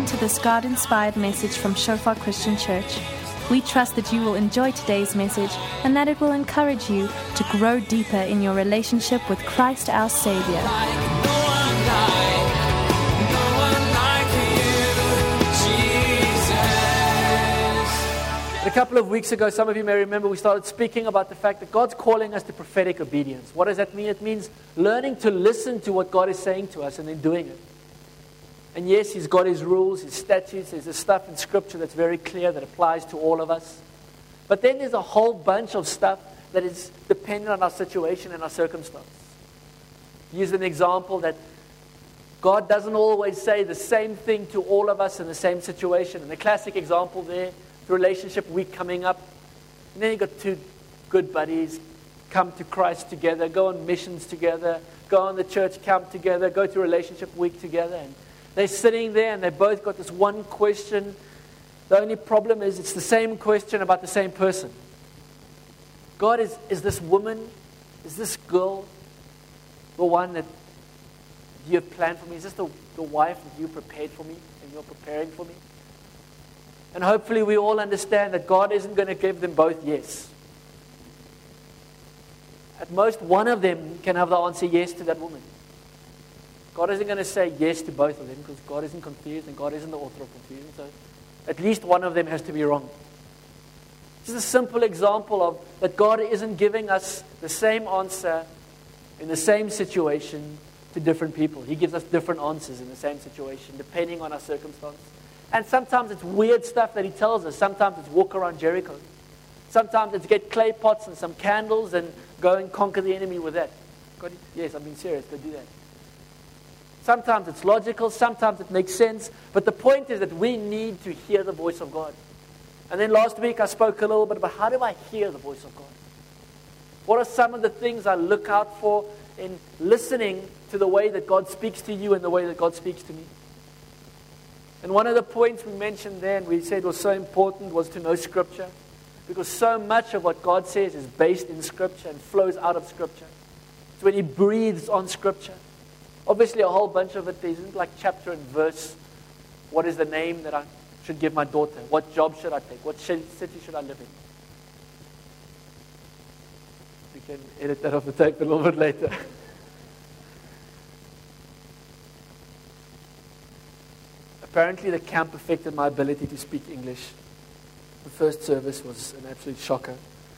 Welcome to this God-inspired message from Shofar Christian Church. We trust that you will enjoy today's message and that it will encourage you to grow deeper in your relationship with Christ our Savior. A couple of weeks ago, some of you may remember, we started speaking about the fact that God's calling us to prophetic obedience. What does that mean? It means learning to listen to what God is saying to us and then doing it. And yes, He's got His rules, His statutes, there's this stuff in Scripture that's very clear that applies to all of us. But then there's a whole bunch of stuff that is dependent on our situation and our circumstance. Use an example that God doesn't always say the same thing to all of us in the same situation. And the classic example there, the relationship week coming up. And then you've got two good buddies come to Christ together, go on missions together, go on the church camp together, go to relationship week together. And they're sitting there and they both got this one question. The only problem is it's the same question about the same person. God, is this woman, is this girl the one that you have planned for me? Is this the wife that you prepared for me and you're preparing for me? And hopefully we all understand that God isn't going to give them both yes. At most, one of them can have the answer yes to that woman. God isn't going to say yes to both of them because God isn't confused and God isn't the author of confusion. So at least one of them has to be wrong. This is a simple example of that God isn't giving us the same answer in the same situation to different people. He gives us different answers in the same situation depending on our circumstance. And sometimes it's weird stuff that He tells us. Sometimes it's walk around Jericho. Sometimes it's get clay pots and some candles and go and conquer the enemy with that. God, yes, I'm being serious. Go do that. Sometimes it's logical, sometimes it makes sense, but the point is that we need to hear the voice of God. And then last week I spoke a little bit about how do I hear the voice of God? What are some of the things I look out for in listening to the way that God speaks to you and the way that God speaks to me? And one of the points we mentioned then, we said was so important, was to know Scripture. Because so much of what God says is based in Scripture and flows out of Scripture. It's when He breathes on Scripture. Obviously, a whole bunch of it isn't like chapter and verse. What is the name that I should give my daughter? What job should I take? What city should I live in? We can edit that off the tape a little bit later. Apparently, the camp affected my ability to speak English. The first service was an absolute shocker.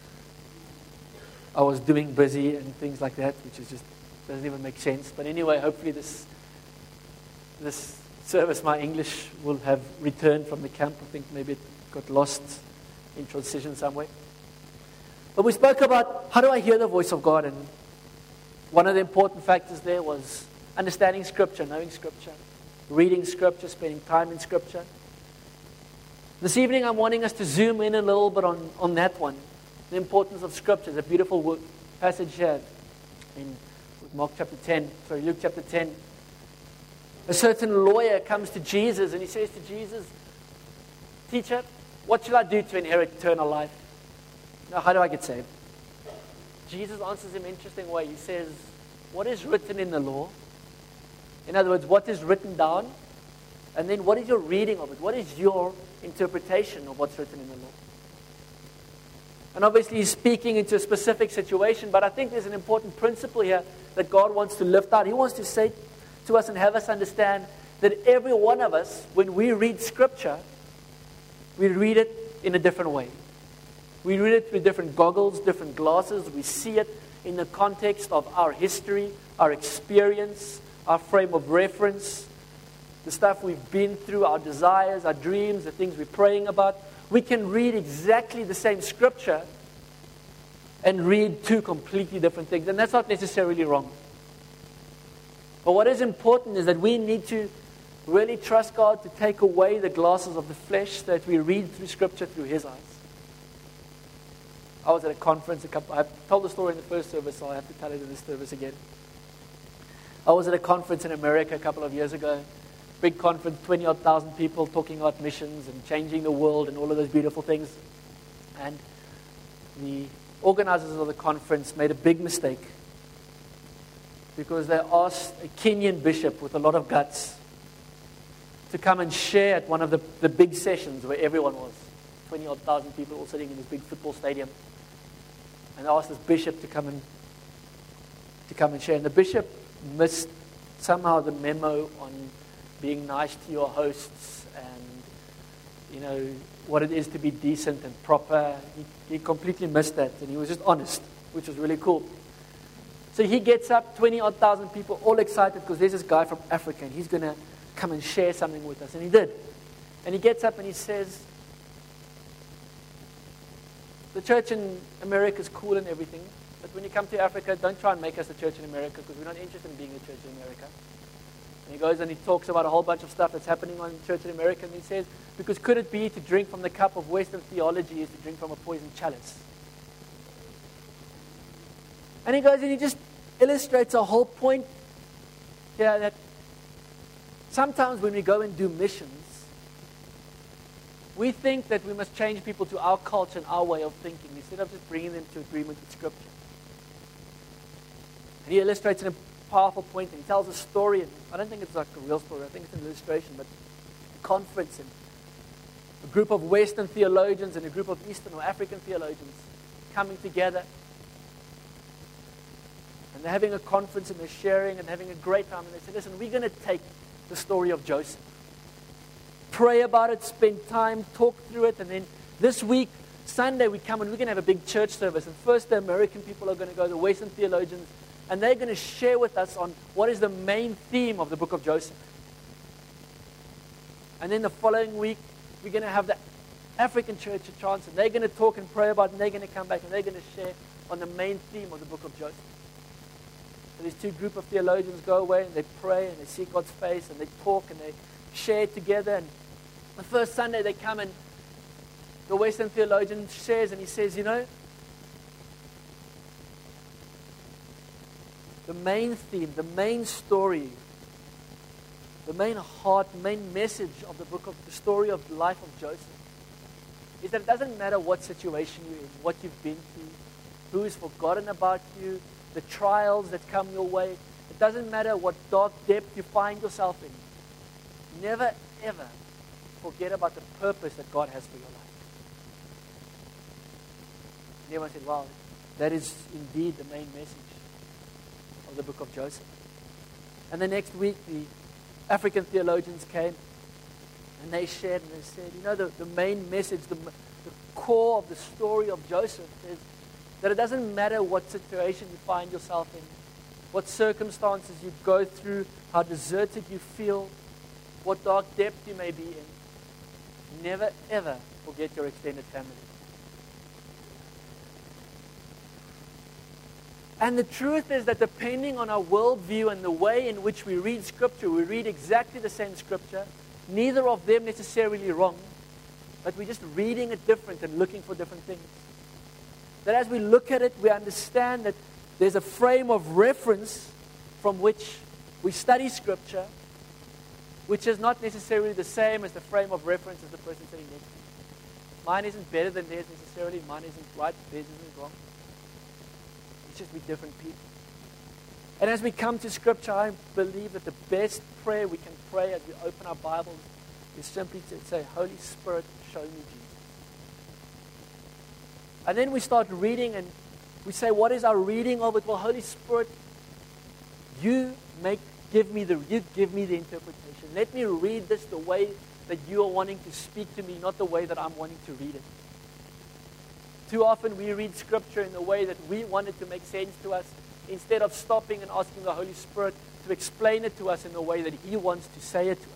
I was doing busy and things like that, which is just doesn't even make sense. But anyway, hopefully this service, my English will have returned from the camp. I think maybe it got lost in transition somewhere. But we spoke about how do I hear the voice of God? And one of the important factors there was understanding Scripture, knowing Scripture, reading Scripture, spending time in Scripture. This evening I'm wanting us to zoom in a little bit on that one. The importance of Scripture. There's a beautiful passage here in Luke chapter 10. A certain lawyer comes to Jesus and he says to Jesus, "Teacher, what shall I do to inherit eternal life? Now, how do I get saved?" Jesus answers him in an interesting way. He says, "What is written in the law?" In other words, what is written down? And then what is your reading of it? What is your interpretation of what's written in the law? And obviously he's speaking into a specific situation, but I think there's an important principle here that God wants to lift out. He wants to say to us and have us understand that every one of us, when we read Scripture, we read it in a different way. We read it with different goggles, different glasses. We see it in the context of our history, our experience, our frame of reference, the stuff we've been through, our desires, our dreams, the things we're praying about. We can read exactly the same Scripture and read two completely different things. And that's not necessarily wrong. But what is important is that we need to really trust God to take away the glasses of the flesh so that we read through Scripture through His eyes. I was at a conference, I told the story in the first service, so I have to tell it in this service again. I was at a conference in America a couple of years ago. Big conference, 20-odd thousand people talking about missions and changing the world and all of those beautiful things. And the organizers of the conference made a big mistake because they asked a Kenyan bishop with a lot of guts to come and share at one of the big sessions where everyone was. 20-odd thousand people all sitting in this big football stadium. And they asked this bishop to come and share. And the bishop missed somehow the memo on being nice to your hosts and, what it is to be decent and proper. He completely missed that, and he was just honest, which was really cool. So he gets up, 20-odd thousand people, all excited because there's this guy from Africa, and he's going to come and share something with us. And he did. And he gets up and he says, the church in America is cool and everything, but when you come to Africa, don't try and make us the church in America because we're not interested in being the church in America. And he goes and he talks about a whole bunch of stuff that's happening on church in America, and he says, because could it be to drink from the cup of Western theology is to drink from a poisoned chalice? And he goes and he just illustrates a whole point here that sometimes when we go and do missions, we think that we must change people to our culture and our way of thinking instead of just bringing them to agreement with Scripture. And he illustrates in a powerful point, and he tells a story, and I don't think it's like a real story, I think it's an illustration, but a conference, and a group of Western theologians and a group of Eastern or African theologians coming together. And they're having a conference, and they're sharing and having a great time, and they say, listen, we're going to take the story of Joseph. Pray about it, spend time, talk through it, and then this week, Sunday, we come and we're going to have a big church service. And first, the American people are going to go, the Western theologians, and they're going to share with us on what is the main theme of the book of Joseph. And then the following week, we're going to have the African church a chance, and they're going to talk and pray about it, and they're going to come back, and they're going to share on the main theme of the book of Joseph. So these two group of theologians go away, and they pray, and they seek God's face, and they talk, and they share together. And the first Sunday they come, and the Western theologian shares, and he says, the main theme, the main story, the main heart, main message of the story of the life of Joseph is that it doesn't matter what situation you're in, what you've been through, who is forgotten about you, the trials that come your way. It doesn't matter what dark depth you find yourself in. Never, ever forget about the purpose that God has for your life. And everyone said, wow, that is indeed the main message of the book of Joseph. And the next week, the African theologians came and they shared and they said, the main message, the core of the story of Joseph is that it doesn't matter what situation you find yourself in, what circumstances you go through, how deserted you feel, what dark depth you may be in. Never, ever forget your extended family. And the truth is that depending on our worldview and the way in which we read Scripture, we read exactly the same Scripture, neither of them necessarily wrong, but we're just reading it different and looking for different things. That as we look at it, we understand that there's a frame of reference from which we study Scripture, which is not necessarily the same as the frame of reference as the person sitting next to you. Mine isn't better than theirs necessarily. Mine isn't right, theirs isn't wrong. It's just we're different people. And as we come to Scripture, I believe that the best prayer we can pray as we open our Bibles is simply to say, Holy Spirit, show me Jesus. And then we start reading and we say, what is our reading of it? Well, Holy Spirit, you give me the interpretation. Let me read this the way that you are wanting to speak to me, not the way that I'm wanting to read it. Too often we read Scripture in the way that we want it to make sense to us, instead of stopping and asking the Holy Spirit to explain it to us in the way that He wants to say it to us.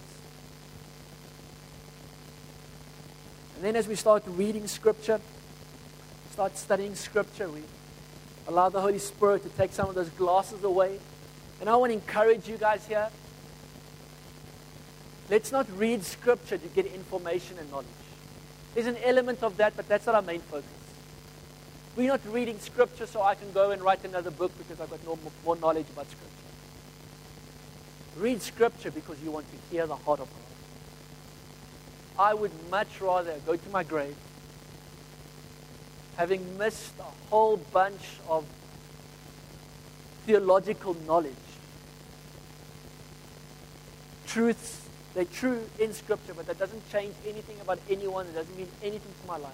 And then as we start reading Scripture, start studying Scripture, we allow the Holy Spirit to take some of those glasses away. And I want to encourage you guys here, let's not read Scripture to get information and knowledge. There's an element of that, but that's not our main focus. We're not reading Scripture so I can go and write another book because I've got more knowledge about Scripture. Read Scripture because you want to hear the heart of God. I would much rather go to my grave having missed a whole bunch of theological knowledge, truths They're true in Scripture, but that doesn't change anything about anyone. It doesn't mean anything to my life.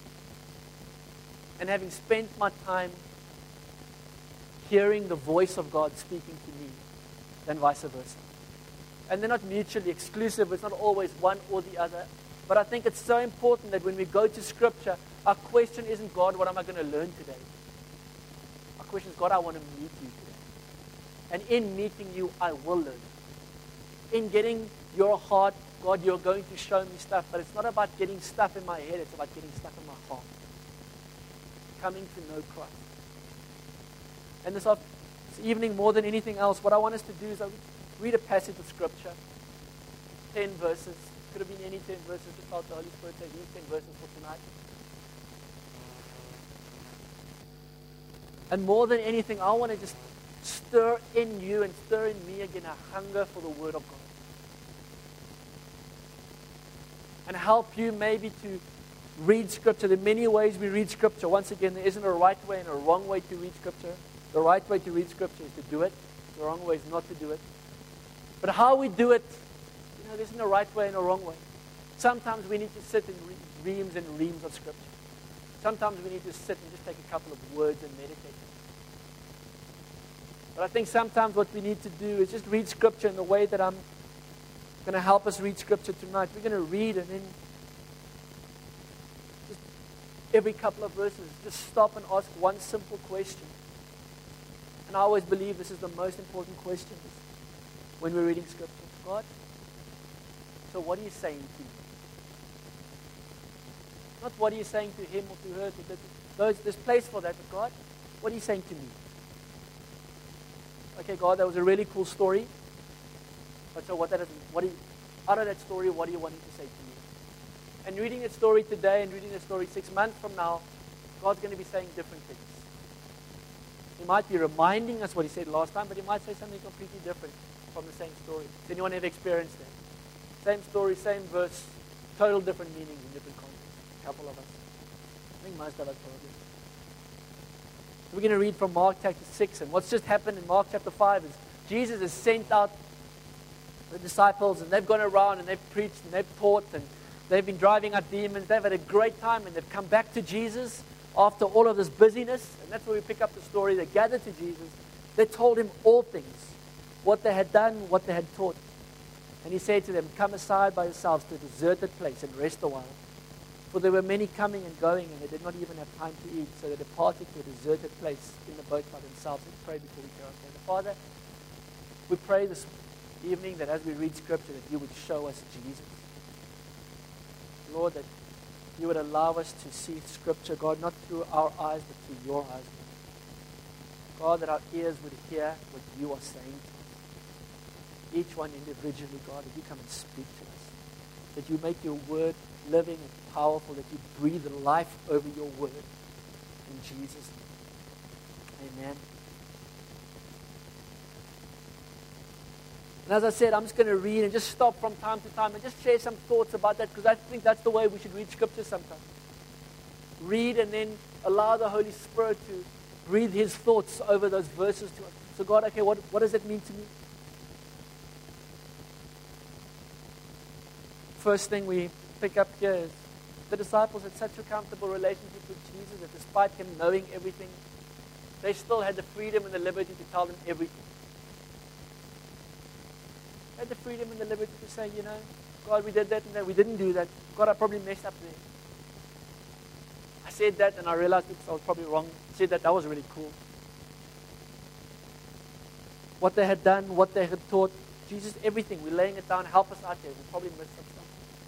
And having spent my time hearing the voice of God speaking to me, than vice versa. And they're not mutually exclusive. It's not always one or the other. But I think it's so important that when we go to Scripture, our question isn't, God, what am I going to learn today? Our question is, God, I want to meet you today. And in meeting you, I will learn. In getting your heart, God, you're going to show me stuff. But it's not about getting stuff in my head. It's about getting stuff in my heart. Coming to know Christ. And this evening, more than anything else, what I want us to do is read a passage of Scripture. 10 verses. Could have been any 10 verses. Just felt the Holy Spirit say these 10 verses for tonight. And more than anything, I want to just stir in you and stir in me again a hunger for the Word of God. And help you maybe to read Scripture. There are many ways we read Scripture. Once again, there isn't a right way and a wrong way to read Scripture. The right way to read Scripture is to do it. The wrong way is not to do it. But how we do it, there isn't a right way and a wrong way. Sometimes we need to sit and read reams and reams of Scripture. Sometimes we need to sit and just take a couple of words and meditate. But I think sometimes what we need to do is just read Scripture in the way that I'm going to help us read Scripture tonight. We're going to read and then just every couple of verses, just stop and ask one simple question. And I always believe this is the most important question when we're reading Scripture. God, so what are you saying to me? Not what are you saying to him or to her. There's place for that. But God, what are you saying to me? Okay, God, that was a really cool story. But so out of that story, what are you wanting to say to me? And reading that story today and reading that story 6 months from now, God's going to be saying different things. He might be reminding us what he said last time, but he might say something completely different from the same story. Has anyone ever experienced that? Same story, same verse, total different meanings in different contexts. A couple of us. I think most of us probably. So we're going to read from Mark chapter 6. And what's just happened in Mark chapter 5 is Jesus has sent out the disciples, and they've gone around and they've preached and they've taught and they've been driving out demons. They've had a great time, and they've come back to Jesus after all of this busyness. And that's where we pick up the story. They gathered to Jesus. They told him all things, what they had done, what they had taught. And he said to them, come aside by yourselves to a deserted place and rest a while. For there were many coming and going, and they did not even have time to eat. So they departed to a deserted place in the boat by themselves. Let's pray before we go. Okay. Father, we pray this evening that as we read Scripture, that you would show us Jesus. Lord, that you would allow us to see Scripture, God, not through our eyes, but through your eyes. God, that our ears would hear what you are saying to us. Each one individually, God, that you come and speak to us. That you make your word living and powerful, that you breathe life over your word. In Jesus' name. Amen. And as I said, I'm just going to read and just stop from time to time and just share some thoughts about that, because I think that's the way we should read Scripture sometimes. Read and then allow the Holy Spirit to breathe his thoughts over those verses to us. So God, okay, what does it mean to me? First thing we pick up here is the disciples had such a comfortable relationship with Jesus that despite him knowing everything, they still had the freedom and the liberty to tell them everything. They had the freedom and the liberty to say, God, we did that and that. We didn't do that. God, I probably messed up there. I said that and I realized I was probably wrong. I said that was really cool. What they had done, what they had taught, Jesus, everything. We're laying it down. Help us out there. We probably missed some stuff.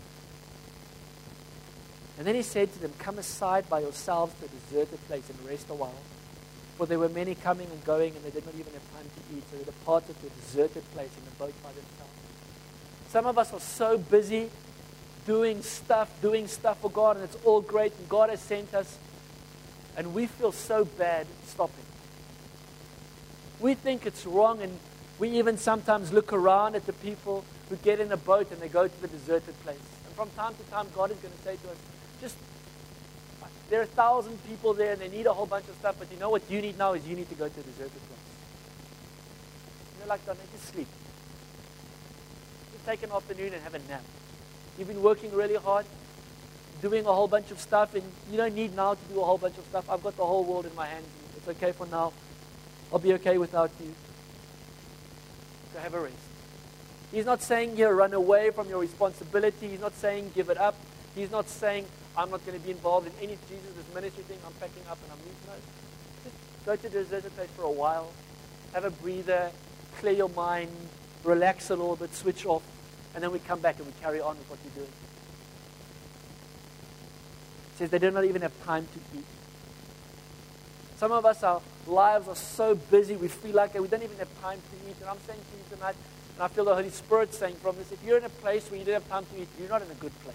And then he said to them, come aside by yourselves to a deserted place and rest a while. For there were many coming and going, and they did not even have time to eat. So they departed to a deserted place in the boat by themselves. Some of us are so busy doing stuff for God, and it's all great, and God has sent us, and we feel so bad stopping. We think it's wrong, and we even sometimes look around at the people who get in a boat and they go to the deserted place. And from time to time, God is going to say to us, there are 1,000 people there and they need a whole bunch of stuff, but you know what you need now is you need to go to a deserted place. And they're like, don't just sleep. Just take an afternoon and have a nap. You've been working really hard, doing a whole bunch of stuff, and you don't need now to do a whole bunch of stuff. I've got the whole world in my hands. It's okay for now. I'll be okay without you. So have a rest. He's not saying here run away from your responsibility. He's not saying give it up. He's not saying I'm not going to be involved in any Jesus' ministry thing. I'm packing up and I'm leaving. No. Just go to the deserted place for a while. Have a breather. Clear your mind. Relax a little bit. Switch off. And then we come back and we carry on with what we're doing. It says they do not even have time to eat. Some of us, our lives are so busy, we feel like we don't even have time to eat. And I'm saying to you tonight, and I feel the Holy Spirit saying from this, if you're in a place where you don't have time to eat, you're not in a good place.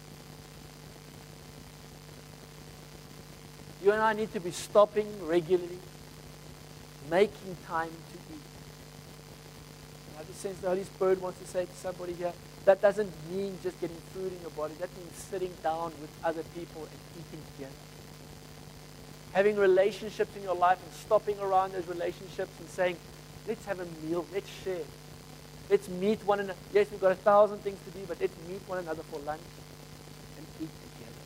You and I need to be stopping regularly, making time to eat. And I just sense the Holy Spirit wants to say to somebody here, that doesn't mean just getting food in your body. That means sitting down with other people and eating together. Having relationships in your life and stopping around those relationships and saying, let's have a meal, let's share. Let's meet one another. Yes, we've got 1,000 things to do, but let's meet one another for lunch and eat together.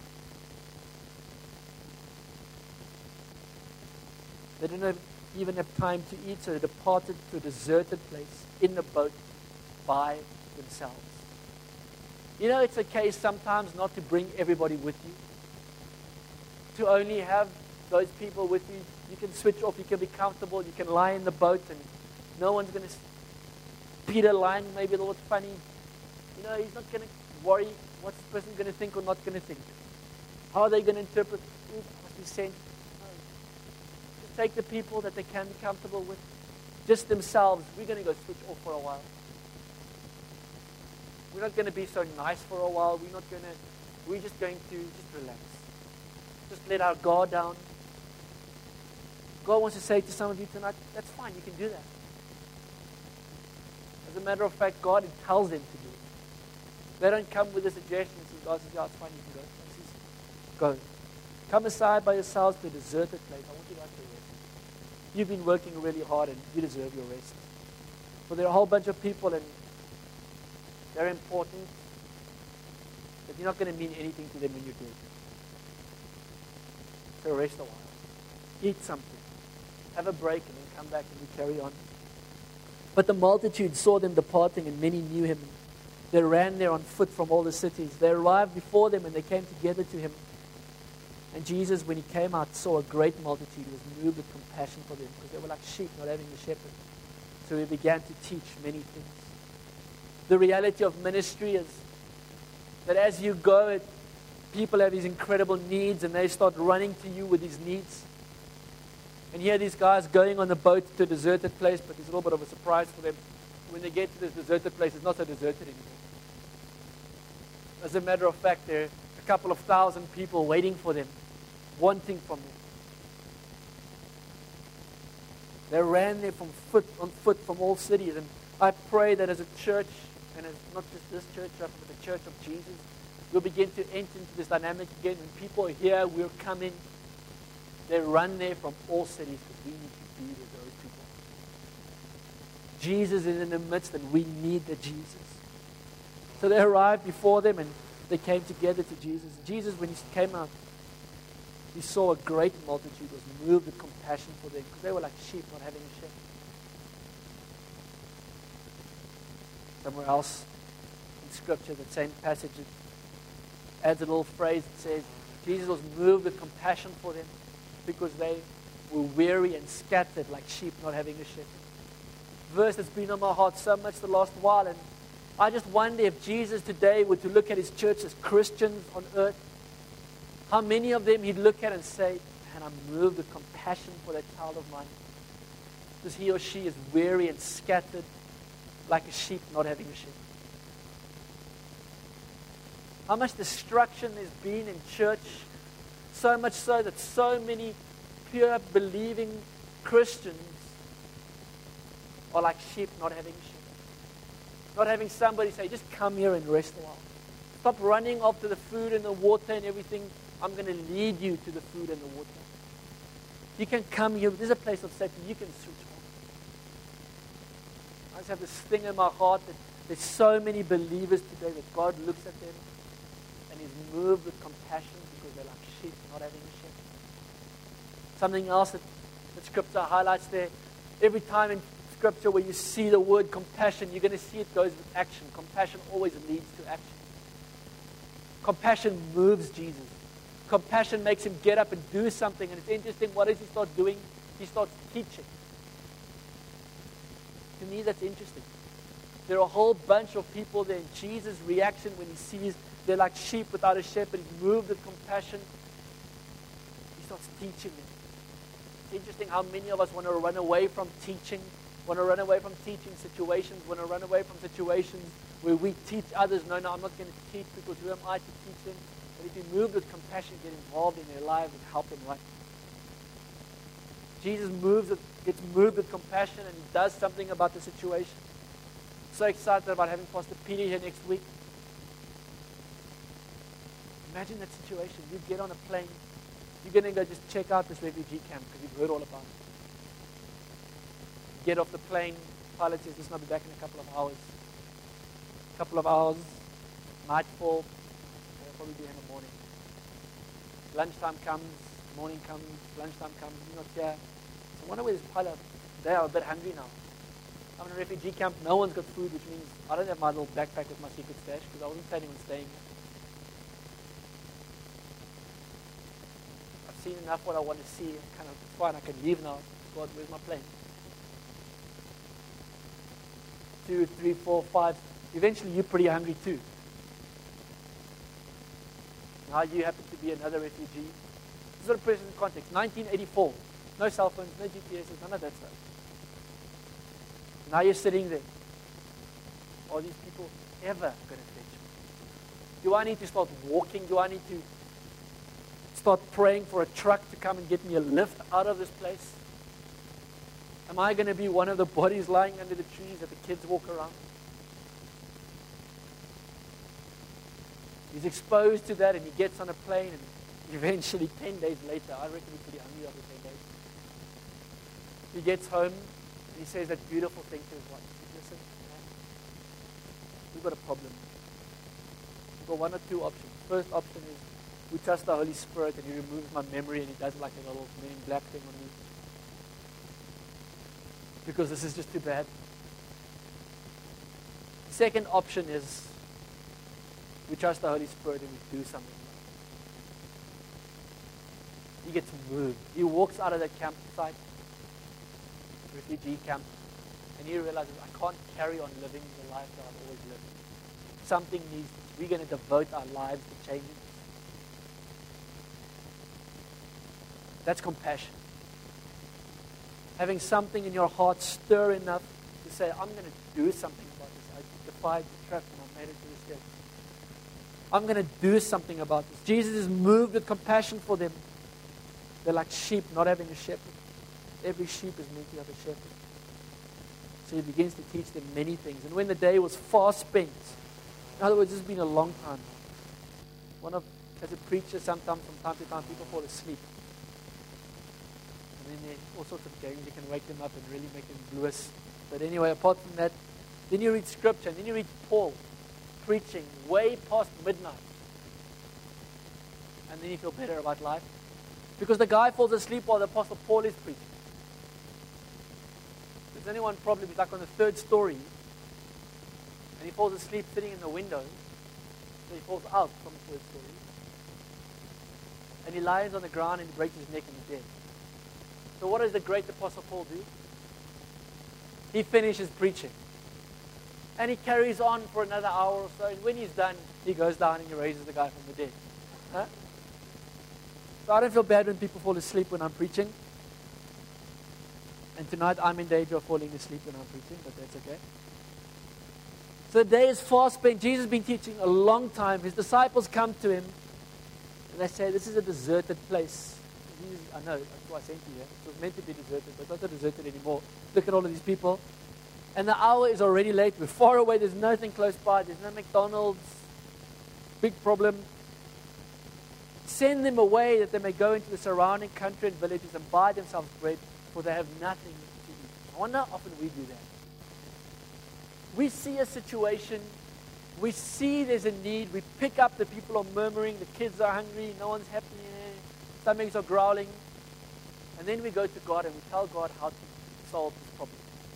They didn't even have time to eat, so they departed to a deserted place in the boat by themselves. You know, it's okay sometimes not to bring everybody with you. To only have those people with you. You can switch off, you can be comfortable, you can lie in the boat and no one's going to... Peter lying maybe a little bit funny. You know, he's not going to worry what's the person going to think or not going to think. How are they going to interpret? Ooh, must be sent. No. Just take the people that they can be comfortable with. Just themselves. We're going to go switch off for a while. We're not going to be so nice for a while. We're just going to just relax. Just let our guard down. God wants to say to some of you tonight, that's fine, you can do that. As a matter of fact, God tells them to do it. They don't come with a suggestion and say, God says, yeah, it's fine, you can go. He says, go. Come aside by yourselves to a deserted place. I want you to have to rest. You've been working really hard and you deserve your rest. But there are a whole bunch of people and they're important, but you're not going to mean anything to them when you're doing it. So rest a while. Eat something. Have a break and then come back and we carry on. But the multitude saw them departing and many knew him. They ran there on foot from all the cities. They arrived before them and they came together to him. And Jesus, when he came out, saw a great multitude. He was moved with compassion for them because they were like sheep not having a shepherd. So he began to teach many things. The reality of ministry is that as you go, people have these incredible needs and they start running to you with these needs. And here these guys going on the boat to a deserted place, but there's a little bit of a surprise for them. When they get to this deserted place, it's not so deserted anymore. As a matter of fact, there are a couple of thousand people waiting for them, wanting from them. They ran there on foot from all cities. And I pray that as a church, and as not just this church, but the church of Jesus, we'll begin to enter into this dynamic again. When people are here, we're coming. They run there from all cities because we need to be with those people. Jesus is in the midst and we need the Jesus. So they arrived before them and they came together to Jesus. Jesus, when he came out, he saw a great multitude, was moved with compassion for them because they were like sheep not having a shepherd. Somewhere else in Scripture, that same passage, it adds a little phrase that says, Jesus was moved with compassion for them because they were weary and scattered like sheep not having a shepherd. Verse that's been on my heart so much the last while, and I just wonder if Jesus today were to look at his church as Christians on earth, how many of them he'd look at and say, man, I'm moved with compassion for that child of mine because he or she is weary and scattered like a sheep not having a shepherd. How much destruction there's been in church, so much so that so many pure believing Christians are like sheep not having a shepherd. Not having somebody say, just come here and rest a while. Stop running after the food and the water and everything. I'm going to lead you to the food and the water. You can come here. There's a place of safety. You can switch on. I just have this thing in my heart that There's so many believers today that God looks at them and is moved with compassion because they're like sheep not having a shepherd. Something else that Scripture highlights there, every time in Scripture where you see the word compassion, you're going to see it goes with action. Compassion always leads to action. Compassion moves Jesus. Compassion makes him get up and do something. And it's interesting, what does he start doing? He starts teaching. To me, that's interesting. There are a whole bunch of people there, and Jesus' reaction when he sees they're like sheep without a shepherd, he's moved with compassion. He starts teaching them. It's interesting how many of us want to run away from teaching, want to run away from teaching situations, want to run away from situations where we teach others. No, I'm not going to teach because who am I to teach them? But if you move with compassion, get involved in their lives and help them right. Jesus gets moved with compassion and he does something about the situation. So excited about having Pastor Peter here next week. Imagine that situation. You get on a plane. You're going to go just check out this refugee camp because you've heard all about it. Get off the plane. Pilot says, listen, I'll be back in a couple of hours. Nightfall. I'll probably be here in the morning. Lunchtime comes. Morning comes. Lunchtime comes. You're not here. So I wonder where this pilot. They are a bit hungry now. I'm in a refugee camp. No one's got food, which means I don't have my little backpack with my secret stash because I wasn't planning on staying here. I've seen enough what I want to see. And kind of fine. I can leave now. God, where's my plane? 2, 3, 4, 5. Eventually, you're pretty hungry too. Now you happen to be another refugee. This is what a person in context. 1984. No cell phones, no GPSs, none of that stuff. Now you're sitting there. Are these people ever going to fetch me? Do I need to start walking? Do I need to start praying for a truck to come and get me a lift out of this place? Am I going to be one of the bodies lying under the trees that the kids walk around? He's exposed to that and he gets on a plane and eventually 10 days later, I reckon he's pretty hungry after 10 days. He gets home and he says that beautiful thing to his wife. He says, listen, we've got a problem. We've got one or two options. First option is we trust the Holy Spirit and he removes my memory and he does like a little Men in Black thing on me. Because this is just too bad. The second option is we trust the Holy Spirit and we do something. He gets moved. He walks out of the campsite, refugee camp, and he realizes, I can't carry on living the life that I've always lived. Something needs, we're going to devote our lives to changing. That's compassion. Having something in your heart stir enough to say, I'm going to do something about this. I defied the trap and I made it to this day. I'm going to do something about this. Jesus is moved with compassion for them. They're like sheep not having a shepherd. Every sheep is meant to have a shepherd. So he begins to teach them many things. And when the day was far spent, in other words, this has been a long time. As a preacher, sometimes from time to time, people fall asleep. And then there are all sorts of games. You can wake them up and really make them blues. But anyway, apart from that, then you read Scripture. And then you read Paul preaching way past midnight. And then you feel better about life. Because the guy falls asleep while the Apostle Paul is preaching. Does anyone probably be like on the third story and he falls asleep sitting in the window, so he falls out from the third story, and he lies on the ground and he breaks his neck and he's dead. So what does the great Apostle Paul do? He finishes preaching. And he carries on for another hour or so, and when he's done, he goes down and he raises the guy from the dead. Huh? So I don't feel bad when people fall asleep when I'm preaching. And tonight I'm in danger of falling asleep when I'm preaching, but that's okay. So the day is far spent. Jesus has been teaching a long time. His disciples come to him and they say, this is a deserted place. I know, that's why I sent you here. It was meant to be deserted, but it's not deserted anymore. Look at all of these people. And the hour is already late. We're far away. There's nothing close by. There's no McDonald's. Big problem. Send them away that they may go into the surrounding country and villages and buy themselves bread, for they have nothing to eat. I wonder how often we do that. we see a situation, we see there's a need, we pick up, the people are murmuring, the kids are hungry, no one's happy, stomachs are growling, and then we go to God and we tell God how to solve this problem.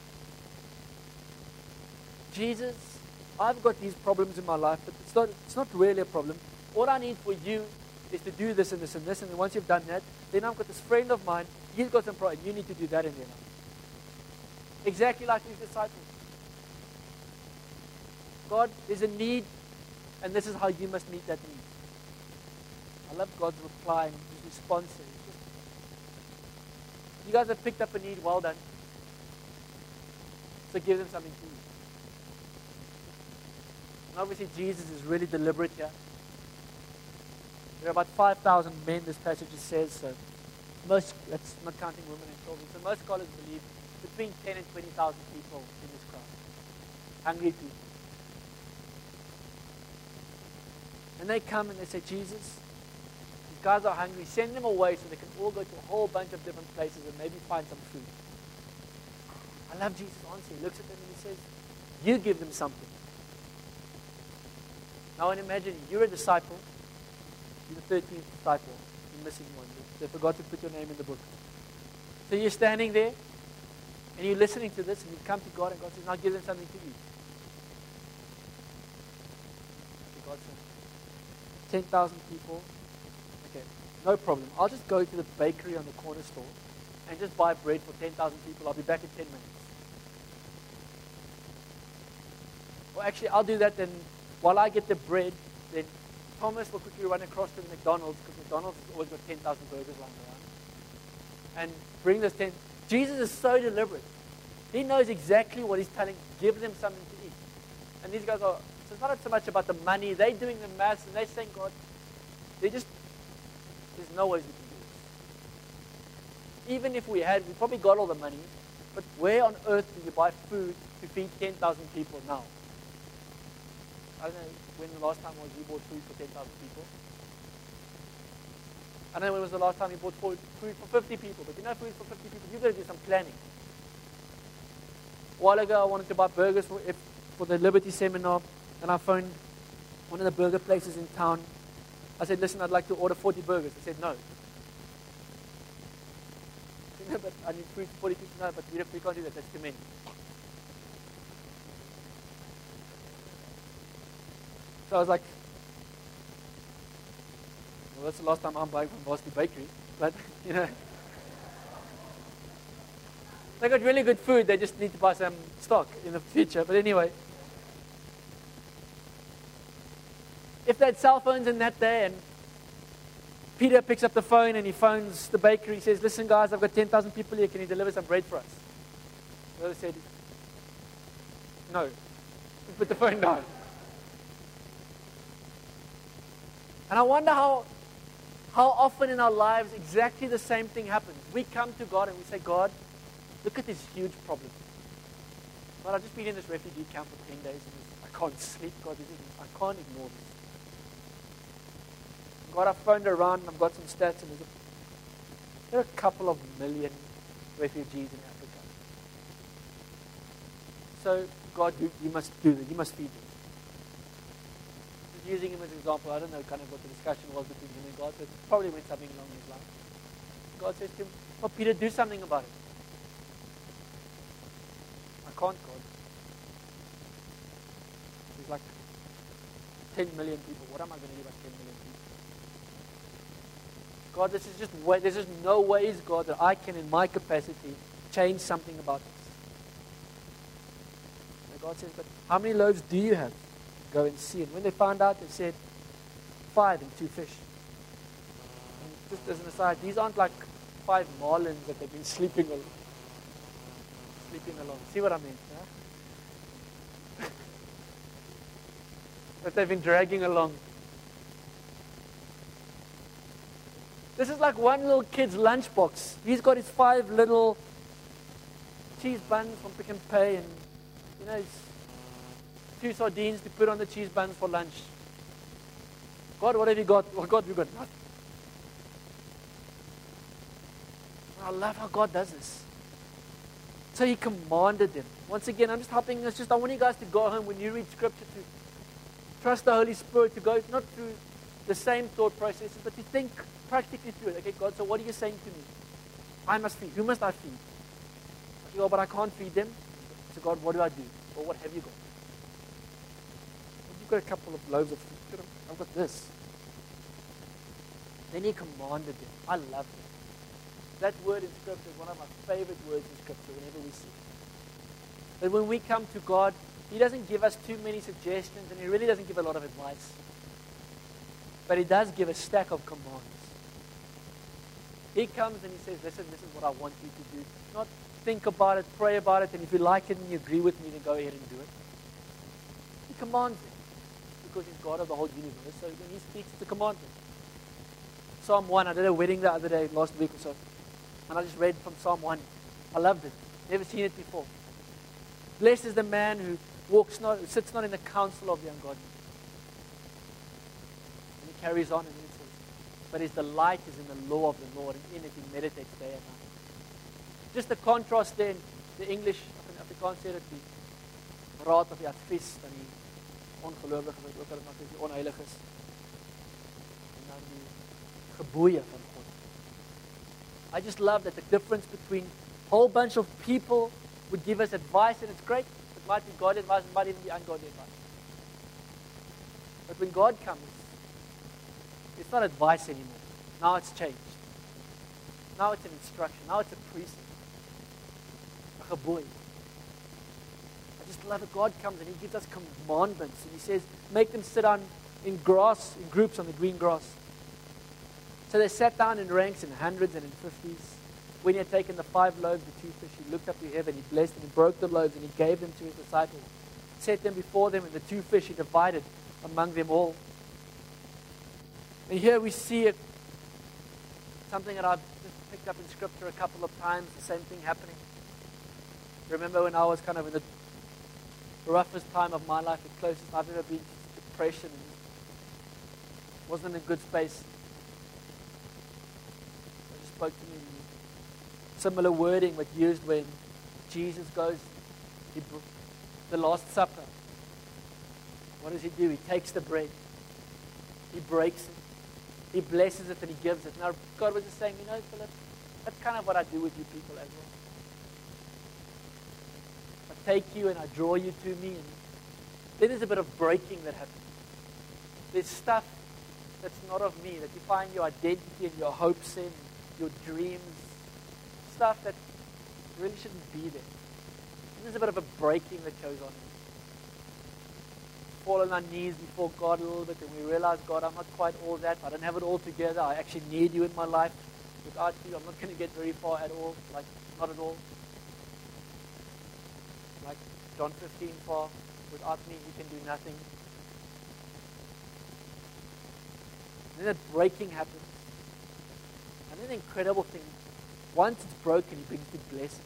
Jesus, I've got these problems in my life, but it's not really a problem. All I need for you is to do this and this and this, and then once you've done that, then I've got this friend of mine, he's got some problem, you need to do that in your life. Exactly like these disciples. God, there's a need, and this is how you must meet that need. I love God's reply and his response. You guys have picked up a need, well done. So give them something to eat. And obviously Jesus is really deliberate here. There are about 5,000 men, this passage says, so most, that's not counting women and children. So most scholars believe between 10 and 20,000 people in this crowd. Hungry people. And they come and they say, Jesus, these guys are hungry. Send them away so they can all go to a whole bunch of different places and maybe find some food. I love Jesus' answer. He looks at them and he says, you give them something. Now and imagine you're a disciple. You're the 13th disciple. You're missing one. They forgot to put your name in the book. So you're standing there and you're listening to this and you come to God and God says, now give them something to eat. So God says, 10,000 people. Okay, no problem. I'll just go to the bakery on the corner store and just buy bread for 10,000 people. I'll be back in 10 minutes. Well, actually, I'll do that then. While I get the bread, then Thomas will quickly run across to the McDonald's, because McDonald's has always got 10,000 burgers lying around, and bring those 10. Jesus is so deliberate. He knows exactly what he's telling. Give them something to eat. And these guys are, so it's not so much about the money. They're doing the maths, and they're saying, God, there's no ways we can do this. Even if we probably got all the money, but where on earth do you buy food to feed 10,000 people now? I don't know when the last time was you bought food for 10,000 people. I don't know when was the last time you bought food for 50 people. But you know, food for 50 people, you've got to do some planning. A while ago, I wanted to buy burgers for the Liberty seminar, and I phoned one of the burger places in town. I said, listen, I'd like to order 40 burgers. They said, no. I said, no, but I need food for 40 people. No, but we can't do that. That's too many. So I was like, well, that's the last time I'm buying from Boston Bakery. But, you know, they got really good food. They just need to buy some stock in the future. But anyway, if they had cell phones in that day and Peter picks up the phone and he phones the bakery, he says, listen guys, I've got 10,000 people here. Can you deliver some bread for us? They said, no. Put the phone down. And I wonder how often in our lives exactly the same thing happens. We come to God and we say, God, look at this huge problem. God, I've just been in this refugee camp for 10 days and I can't sleep. God, I can't ignore this. God, I've phoned around and I've got some stats and there are a couple of million refugees in Africa. So, God, you must do this. You must feed them. Using him as an example, I don't know kind of what the discussion was between him and God, but it probably went something along these lines. God says to him, well, Peter, do something about it. I can't, God. There's like 10 million people. What am I going to do about 10 million people? God, there's just no ways, God, that I can, in my capacity, change something about this. And God says, but how many loaves do you have? Go and see. And when they found out, they said 5 and 2 fish. And just as an aside, these aren't like 5 marlins that they've been sleeping along. See what I mean? Huh? That they've been dragging along. This is like one little kid's lunchbox. He's got his 5 little cheese buns from Pick and Pay, and you know, 2 sardines to put on the cheese buns for lunch. God, what have you got? Well, God, we've got nothing. I love how God does this. So he commanded them. Once again, I'm just helping us. I want you guys to go home when you read Scripture to trust the Holy Spirit, to go not through the same thought processes, but to think practically through it. Okay, God, so what are you saying to me? I must feed. Who must I feed? Okay, well, but I can't feed them. So God, what do I do? Or what have you got? Well, you've got a couple of loaves of food. I've got this. Then he commanded them. I love it. That word in Scripture is one of my favorite words in Scripture whenever we see it. That when we come to God, He doesn't give us too many suggestions, and He really doesn't give a lot of advice. But He does give a stack of commands. He comes and He says, listen, this is what I want you to do. Not think about it, pray about it, and if you like it and you agree with me, then go ahead and do it. He commands it because He's God of the whole universe. So when He speaks, it's a commandment. Psalm 1, I did a wedding the other day, last week or so. And I just read from Psalm 1. I loved it. Never seen it before. Blessed is the man who sits not in the counsel of the ungodly. And he carries on and he says, but his delight is in the law of the Lord, and in it he meditates day and night. Just the contrast there in the English, in Afrikaans sê dit die raad of die advies van die ongelowige wat ook al maar die onheilig is. En dan die gebooie van God. I just love that the difference between a whole bunch of people would give us advice, and it's great. It might be godly advice, it might even be ungodly advice. But when God comes, it's not advice anymore. Now it's changed. Now it's an instruction. Now it's a precept. A gebooi. I just love it. God comes and He gives us commandments. And He says, make them sit down in grass, in groups on the green grass. So they sat down in ranks in hundreds and in 50s. When He had taken the 5 loaves, the 2 fish, He looked up to heaven, He blessed them, He broke the loaves, and He gave them to His disciples. Set them before them, and the 2 fish He divided among them all. And here we see something that I've just picked up in Scripture a couple of times, the same thing happening. Remember when I was kind of in the roughest time of my life, the closest I've ever been to depression, and wasn't in a good space. He just spoke to me. Similar wording but used when Jesus goes, the Last Supper. What does He do? He takes the bread. He breaks it. He blesses it and He gives it. Now God was just saying, you know, Philip, that's kind of what I do with you people as well. I take you and I draw you to me, and then there's a bit of breaking that happens. There's stuff that's not of me, that you find your identity and your hopes in, your dreams, stuff that really shouldn't be there. And there's a bit of a breaking that goes on. Fall on our knees before God a little bit, and we realize, God, I'm not quite all that. I don't have it all together. I actually need you in my life. Without you, I'm not going to get very far at all. Like, not at all. Like John 15, far. Without me, you can do nothing. And then that breaking happens. And then the incredible thing, once it's broken, He brings the blessing.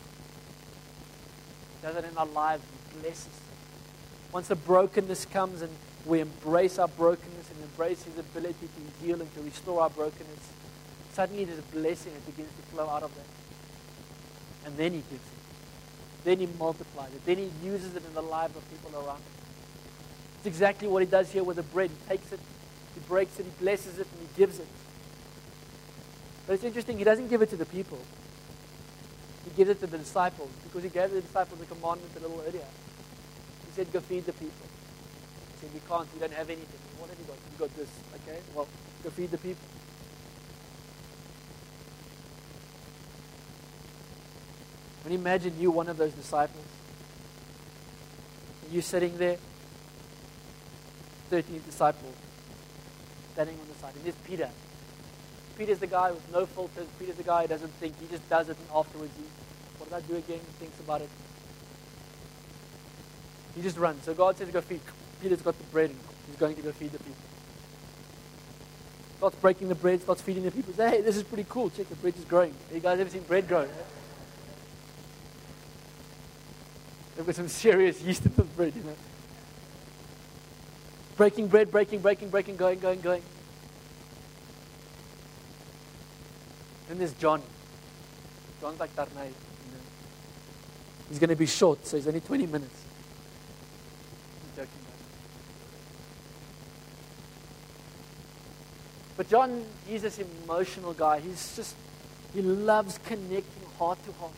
He does it in our lives. He blesses. Once the brokenness comes and we embrace our brokenness and embrace His ability to heal and to restore our brokenness, suddenly there's a blessing that begins to flow out of that. And then He gives it. Then He multiplies it. Then He uses it in the lives of people around Him. It's exactly what He does here with the bread. He takes it, He breaks it, He blesses it, and He gives it. But it's interesting, He doesn't give it to the people. He gives it to the disciples, because He gave the disciples a commandment a little earlier. He said, go feed the people. He said, we can't, we don't have anything. What have you got? You got this. Okay, well, go feed the people. And imagine you, one of those disciples. And you sitting there, 13th disciple, standing on the side. And there's Peter. Peter's the guy with no filters. Peter's the guy who doesn't think. He just does it, and afterwards what did I do again? He thinks about it. He just runs. So God says, go feed. Peter's got the bread, and he's going to go feed the people. Starts breaking the bread, starts feeding the people. Says, hey, this is pretty cool. Check, the bread is growing. Have you guys ever seen bread grow? They've got some serious yeast in the bread, you know. Breaking bread, breaking, going. Then there's John. John's like Darnay, you know. He's going to be short, so he's only 20 minutes. I'm joking, guys. But John, he's this emotional guy. He loves connecting heart to heart.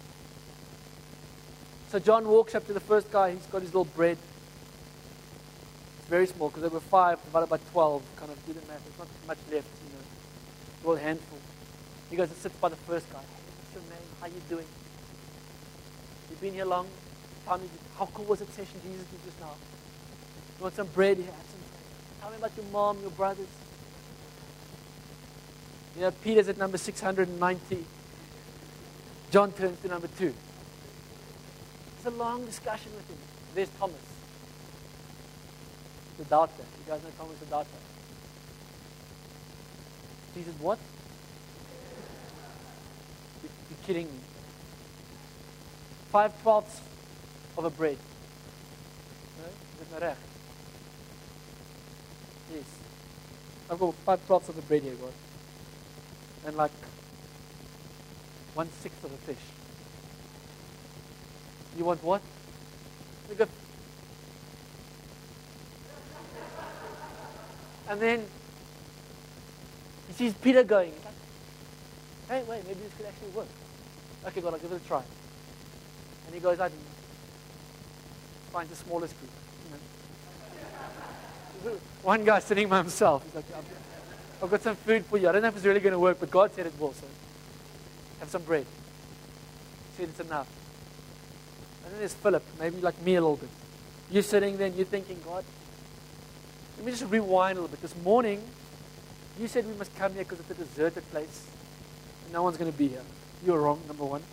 So John walks up to the first guy. He's got his little bread. It's very small because there were 5 divided by 12. Kind of do the math. There's not much left, A little handful. He goes and sits by the first guy. Hey, what's your name? How you doing? You've been here long? How cool was that session Jesus did just now? You want some bread? Yeah, some bread. Tell me about your mom, your brothers. Peter's at number 690. John turns to number 2. It's a long discussion with him. There's Thomas, the doubter. You guys know Thomas the doubter? Jesus, what? You're kidding me. 5/12 of a bread. No? Is it not right? Yes. I've got 5/12 of a bread here, God. And like 1/6 of a fish. You want what? We go. And then he sees Peter going. He's like, hey, wait, maybe this could actually work. Okay, God, I'll give it a try. And he goes out and finds the smallest group. One guy sitting by himself. He's like, I've got some food for you. I don't know if it's really going to work, but God said it will. So have some bread. He said it's enough. And then there's Philip, maybe like me a little bit. You're sitting there and you're thinking, God, let me just rewind a little bit. This morning, you said we must come here because it's a deserted place. And no one's going to be here. You were wrong, number 1.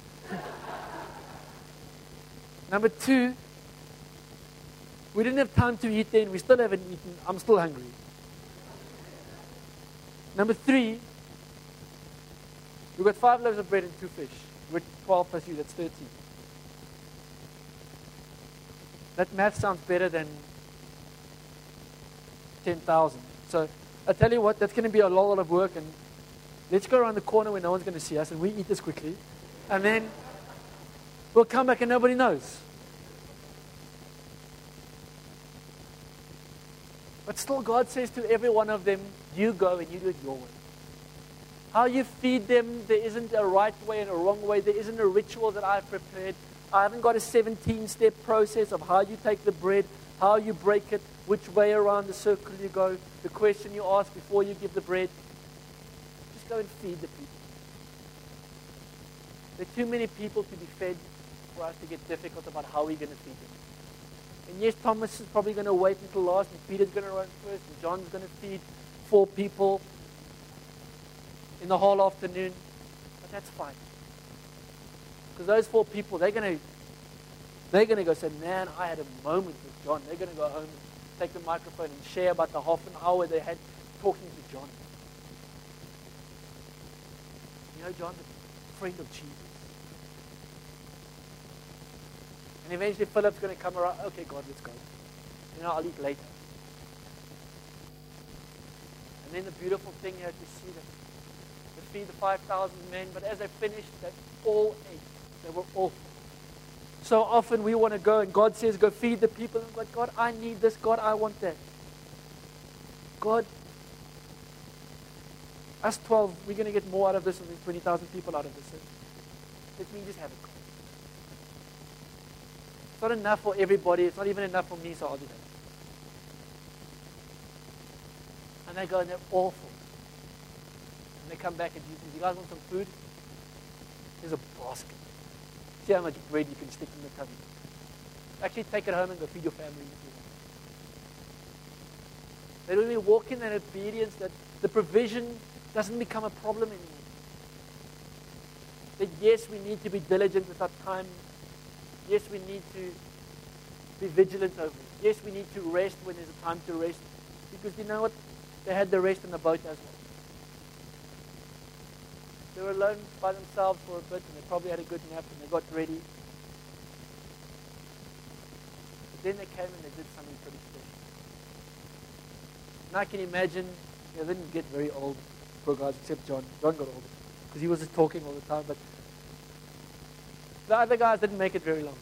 Number 2, we didn't have time to eat then. We still haven't eaten. I'm still hungry. Number 3, we've got 5 loaves of bread and 2 fish. We're 12 plus you, that's 13. That math sounds better than 10,000. So I tell you what, that's going to be a lot of work. And let's go around the corner where no one's going to see us and we eat this quickly. And then we'll come back and nobody knows. But still God says to every one of them, you go and you do it your way. How you feed them, there isn't a right way and a wrong way. There isn't a ritual that I've prepared. I haven't got a 17-step process of how you take the bread, how you break it, which way around the circle you go, the question you ask before you give the bread. Just go and feed the people. There are too many people to be fed for us to get difficult about how we're going to feed them. And yes, Thomas is probably going to wait until last, and Peter's going to run first, and John's going to feed 4 people in the whole afternoon. But that's fine. Because those 4 people, they're going to go say, man, I had a moment with John. They're going to go home and take the microphone and share about the half an hour they had talking to John. You know, John, the friend of Jesus. And eventually Philip's going to come around. Okay, God, let's go. I'll eat later. And then the beautiful thing here to see that they feed the 5,000 men, but as they finished, they all ate. They were all full. So often we want to go and God says, go feed the people. And God, I need this. God, I want that. God, us 12, we're going to get more out of this than 20,000 people out of this. Let me just have it. It's not enough for everybody. It's not even enough for me, so I'll do that. And they go and they're all full. And they come back and Jesus says, you guys want some food? Here's a basket. See how much bread you can stick in the tummy. Actually, take it home and go feed your family. That when we walk in that obedience, that the provision doesn't become a problem anymore. That yes, we need to be diligent with our time. Yes, we need to be vigilant over it. Yes, we need to rest when there's a time to rest. Because you know what? They had the rest in the boat as well. They were alone by themselves for a bit, and they probably had a good nap, and they got ready. But then they came and they did something pretty special. And I can imagine, they didn't get very old, poor guys, except John. John got older, because he was just talking all the time. But The other guys didn't make it very long.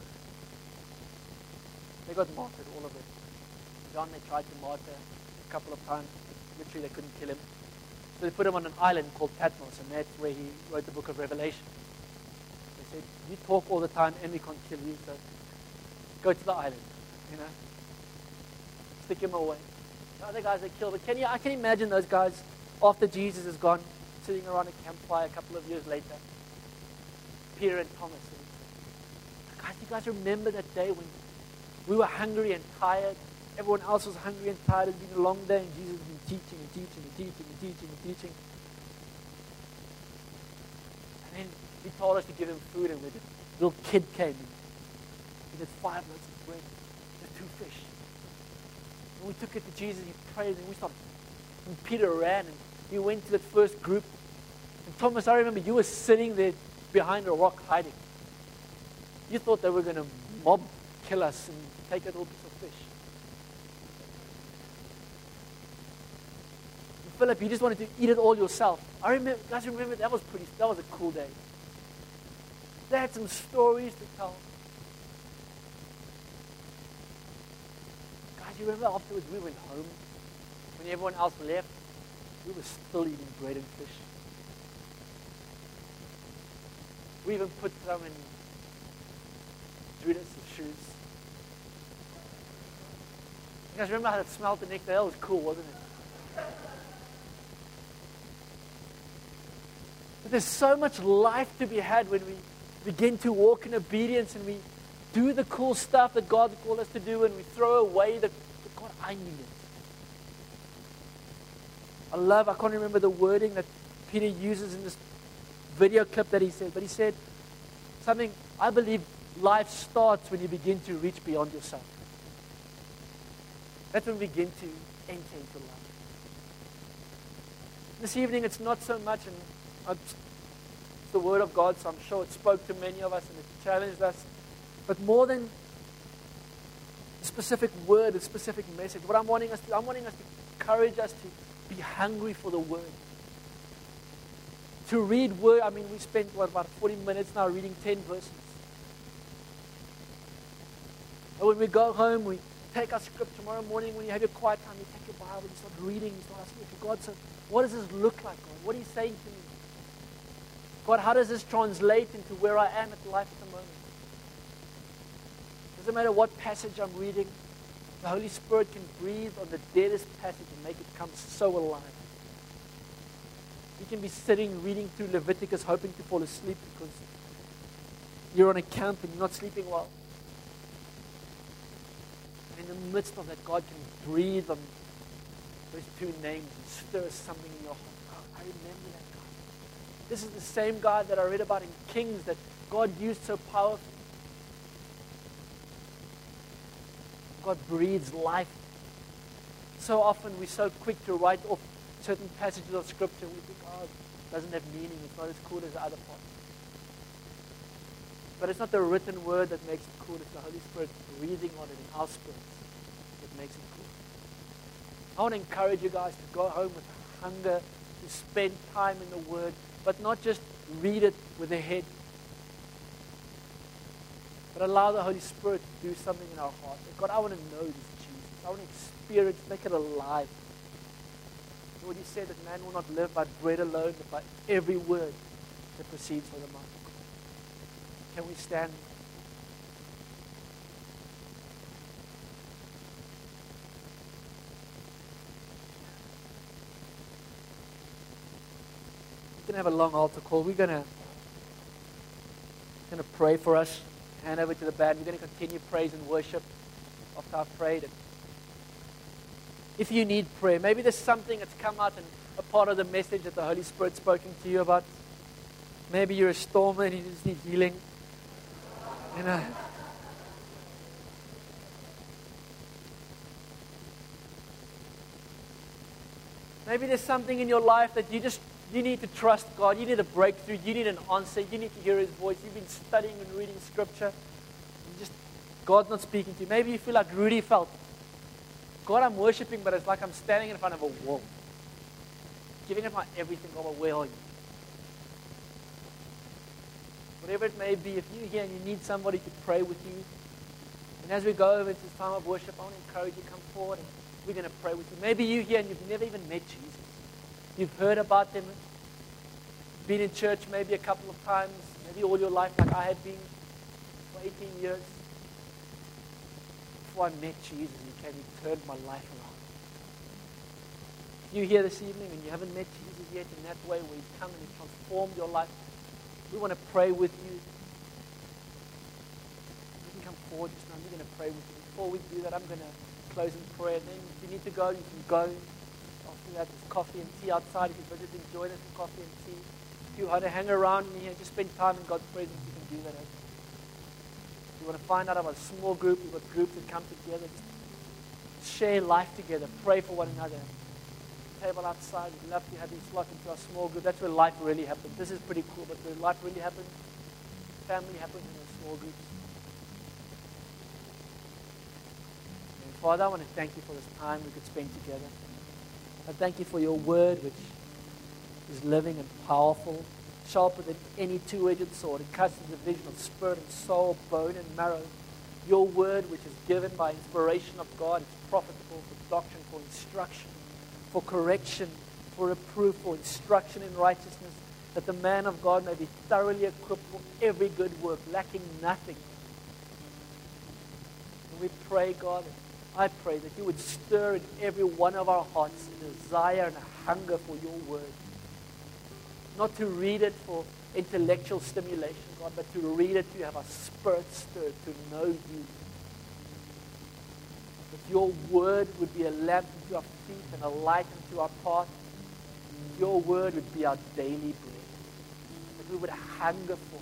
They got martyred, all of them. John, they tried to martyr a couple of times. Literally, they couldn't kill him. So they put him on an island called Patmos, and that's where he wrote the book of Revelation. They said, you talk all the time and we can't kill you, so go to the island, Stick him away. The other guys they killed. But I can imagine those guys, after Jesus is gone, sitting around a campfire a couple of years later. Peter and Thomas. And, guys, you guys remember that day when we were hungry and tired? Everyone else was hungry and tired. It's been a long day, and Jesus has been teaching and teaching and teaching and teaching and teaching. And then he told us to give him food, and the little kid came in. He did 5 loaves of bread and 2 fish. And we took it to Jesus, he prayed, and we stopped. And Peter ran, and he went to that first group. And Thomas, I remember you were sitting there behind a rock hiding. You thought they were going to kill us and take a little piece of fish. And Philip, you just wanted to eat it all yourself. I remember, guys, remember that was a cool day. They had some stories to tell. Guys, you remember afterwards we went home? When everyone else left, we were still eating bread and fish. We even put some in Judas' shoes. You guys remember how it smelled the next day? That was cool, wasn't it? But there's so much life to be had when we begin to walk in obedience and we do the cool stuff that God called us to do, and we throw away the God, I need it. I can't remember the wording that Peter uses in this video clip that he said, but he said something, I believe life starts when you begin to reach beyond yourself. That's when we begin to enter into life. This evening it's not so much, and it's the Word of God, so I'm sure it spoke to many of us and it challenged us, but more than a specific word, a specific message, what I'm wanting us to encourage us to be hungry for the Word. To read Word, we spent, about 40 minutes now reading 10 verses. And when we go home, we take our script tomorrow morning, when you have your quiet time, you take your Bible, you start reading, you start asking, okay, God, so what does this look like, God? What are you saying to me? God, how does this translate into where I am at life at the moment? Doesn't matter what passage I'm reading, the Holy Spirit can breathe on the deadest passage and make it come so alive. You can be sitting reading through Leviticus hoping to fall asleep because you're on a camp and you're not sleeping well. And in the midst of that, God can breathe on those 2 names and stir something in your heart. Oh, I remember that God. This is the same God that I read about in Kings that God used so powerfully. God breathes life. So often we're so quick to write off certain passages of Scripture. We think, oh, it doesn't have meaning. It's not as cool as the other parts. But it's not the written word that makes it cool. It's the Holy Spirit breathing on it in our spirits that makes it cool. I want to encourage you guys to go home with hunger, to spend time in the Word, but not just read it with the head, but allow the Holy Spirit to do something in our heart. God, I want to know this Jesus. I want to experience, make it alive. Lord, you said that man will not live by bread alone, but by every word that proceeds from the mouth of God. Can we stand? We're going to have a long altar call. We're going to pray for us. Hand over to the band. We're going to continue praise and worship after I've prayed. And if you need prayer, maybe there's something that's come out and a part of the message that the Holy Spirit's spoken to you about. Maybe you're a stormer and you just need healing. Maybe there's something in your life that you need to trust God. You need a breakthrough. You need an answer. You need to hear His voice. You've been studying and reading Scripture. And God's not speaking to you. Maybe you feel like Rudy felt. God, I'm worshiping, but it's like I'm standing in front of a wall. Giving it my everything. God, where are you? whatever it may be, if you're here and you need somebody to pray with you, and as we go over into this time of worship, I want to encourage you to come forward and we're going to pray with you. Maybe you're here and you've never even met Jesus. You've heard about them, been in church maybe a couple of times, maybe all your life like I had been for 18 years. Before I met Jesus, He turned my life around. If you're here this evening and you haven't met Jesus yet in that way where He's come and He transformed your life, we want to pray with you. You can come forward just now. We're going to pray with you. Before we do that, I'm going to close in prayer. And then if you need to go, you can go. After that, there's coffee and tea outside. If you're visiting, join us for coffee and tea. If you want to hang around me and just spend time in God's presence, you can do that. If you want to find out about a small group, we've got groups that come together. Just share life together. Pray for one another. Table outside. We'd love to have you slot into our small group. That's where life really happens. This is pretty cool, but where life really happens, family happens in our small groups. And Father, I want to thank you for this time we could spend together. I thank you for your word, which is living and powerful, sharper than any two-edged sword. It cuts the division of spirit and soul, bone and marrow. Your word, which is given by inspiration of God, is profitable for doctrine, for instruction, for correction, for reproof, for instruction in righteousness, that the man of God may be thoroughly equipped for every good work, lacking nothing. And we pray, God, I pray that you would stir in every one of our hearts a desire and a hunger for your word. Not to read it for intellectual stimulation, God, but to read it to have our spirit stirred, to know you. That your word would be a lamp unto our feet and a light unto our path. Your word would be our daily bread. That we would hunger for.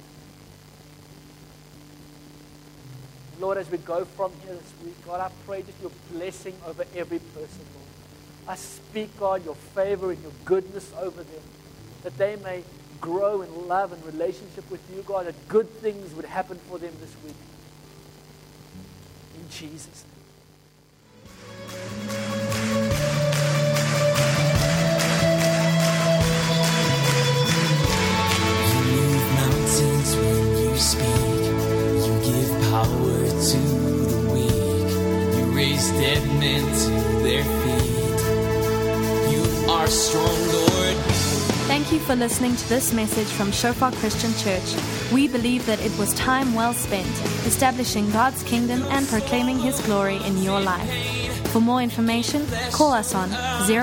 Lord, as we go from here this week, God, I pray just your blessing over every person, Lord. I speak, God, your favor and your goodness over them, that they may grow in love and relationship with you, God, that good things would happen for them this week. In Jesus' name. You move mountains when you speak. You give power to the weak. You raise dead men to their feet. You are strong, Lord. Thank you for listening to this message from Shofar Christian Church. We believe that it was time well spent establishing God's kingdom and proclaiming His glory in your life. For more information, call us on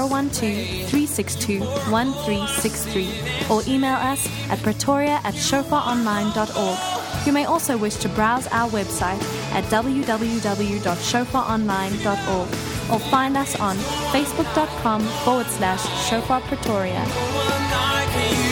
012-362-1363 or email us at pretoria@shofaronline.org. You may also wish to browse our website at www.shofaronline.org or find us on facebook.com/Shofar Pretoria. Like you.